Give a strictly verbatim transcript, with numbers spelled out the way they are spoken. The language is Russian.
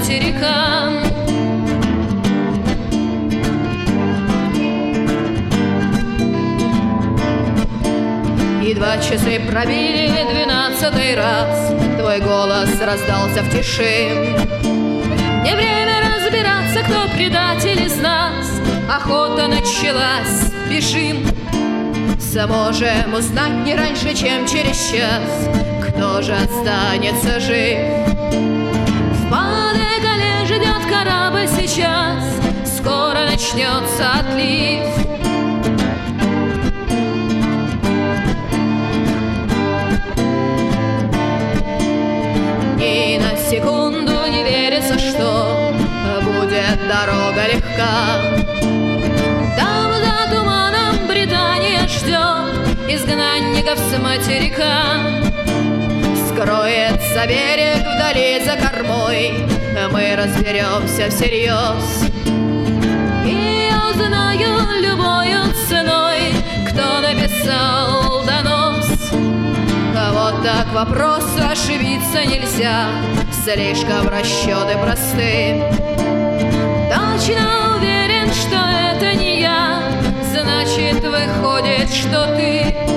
материка. Едва часы пробили двенадцатый раз, твой голос раздался в тиши. Не время разбираться, кто предатель из нас. Охота началась, бежим. Сможем узнать не раньше, чем через час, кто же останется жив. В Паде-Кале ждет корабль сейчас, скоро начнется отлив. Ни на секунду не верится, что будет дорога легка. Там за туманом Британия ждет изгнанников с материка. Скроется берег вдали за кормой, мы разберемся всерьез. И я узнаю любою ценой, кто написал донос. Вот так вопрос, ошибиться нельзя, слишком расчеты просты. Точно уверен, что это не я, значит, выходит, что ты.